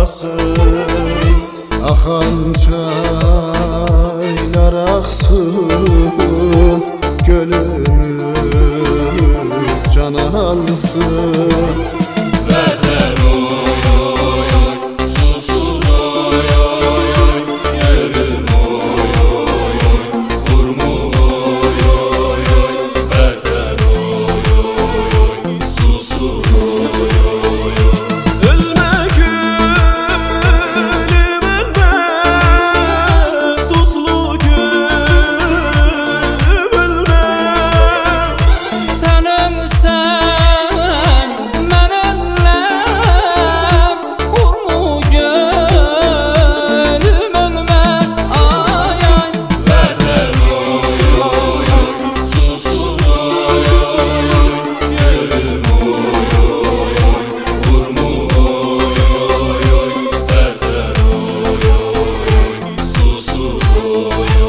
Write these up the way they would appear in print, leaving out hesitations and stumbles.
ağlasın. Akan çaylar aksın, gölümüz can alsın. Vətən oy oy oy, susuz oy oy oy, yerim oy oy oy, vurmu oy oy oy. Vətən oy oy oy, susuz oy oy oy. Ölmə gülüm ölmə, duzlu gülüm ölmə. Sən ölsən, mən öləm, vurmu gönlüm ölmə, ay ay. Vətən oy oy oy, susuz oy oy oy, yerim oy oy oy, vurmu oy oy oy. Vətən oy oy oy, susuz oy oy oy.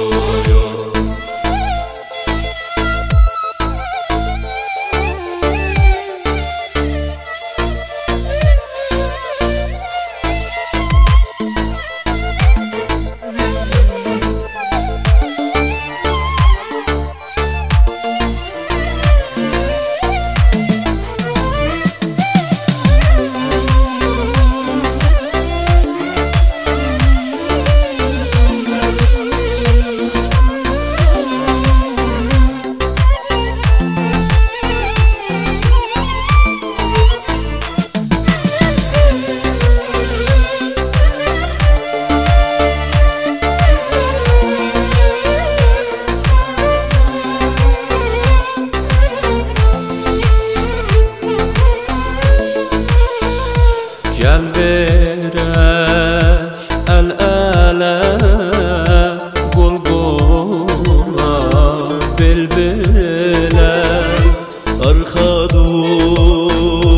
Gəl verək əl-ələ, qol-qola, bel-belə, arxa dur